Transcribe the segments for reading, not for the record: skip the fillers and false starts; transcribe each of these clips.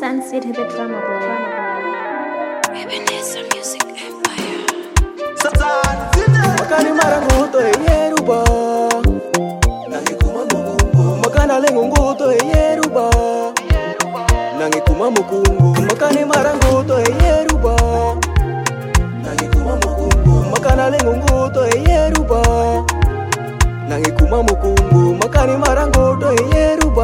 Sunset the drama boy. Ebenezer Music Empire. Makani maranguto yeruba Nangikuma mukungu Makana lengunguto yeruba Nangikuma mukungu Makani maranguto yeruba Nangikuma mukungu Makana lengunguto yeruba Nangikuma mukungu Makani maranguto yeruba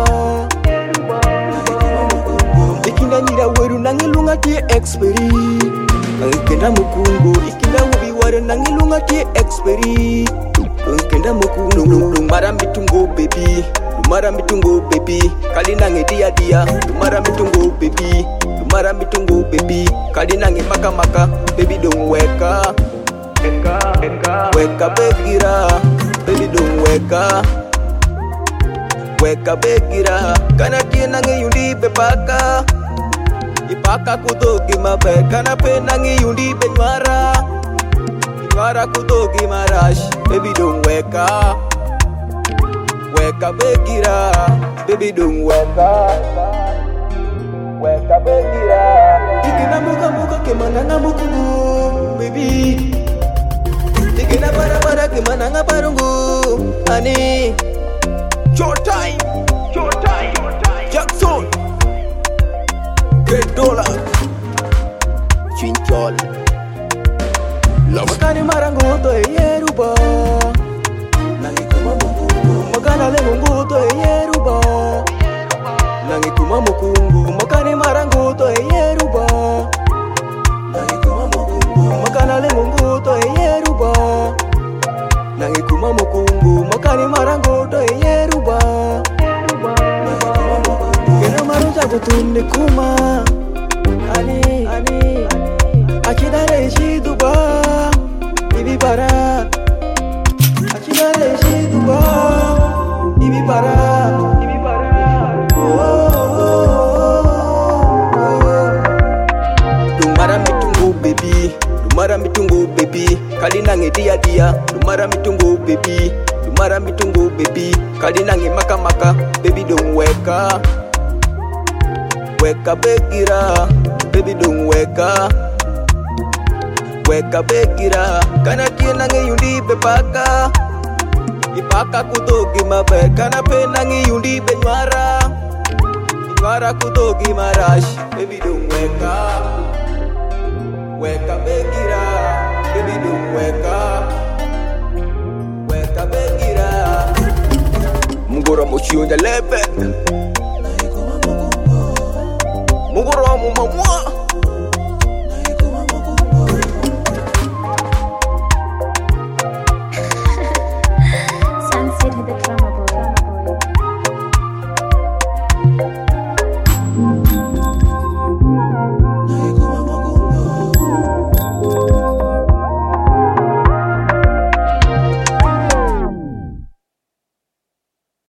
Ikinda nyira weru nangilunga tie experi Kenda mukungu ikinda ubi ware nangilunga tie experi Kenda mukungu lumara mitungo baby Lumara mitungo baby Kali nange dia dia Lumara mitungo baby Lumara mitungo baby Kali nange maka maka Baby don't wake up Wake up begira Baby don't wake up Wake up begira Kana tie nange yundi bepaka Ipaka kutoki mabe kana pe nangi yundi benwara Iwara kutoki marash Baby don't wake up Wake up begira Baby don't wake up Wake up begira Tikina muka muka kemana ngamukungu Baby Tikina para para kemana ngaparungu Ani Showtime Jackson $10 Chinchol Makani maranguto yeruba Nangikuma mukungu Makana lengunguto yeruba Nangikuma mukungu Makani maranguto yeruba Nangikuma mukungu Makana lengunguto yeruba Nangikuma mukungu Makani maranguto yeruba Kena marunta kutunde kuma Ani Achidare shiduba Ibi para Achidare shiduba Ibi para Lumara mitungu baby Lumara mitungu baby Kali nange dia dia Lumara mitungu baby Lumara mitungu baby Kali nange maka maka Baby don't wake up Wake up begira Baby don't wake up Wake up begira Kana tie nange yundi bepaka Ipaka kutoki mabe Kana pe nange yundi benwara Inwara kutoki marash Baby don't wake up Wake up begira Baby don't wake up Wake up begira Mugora mochi on the level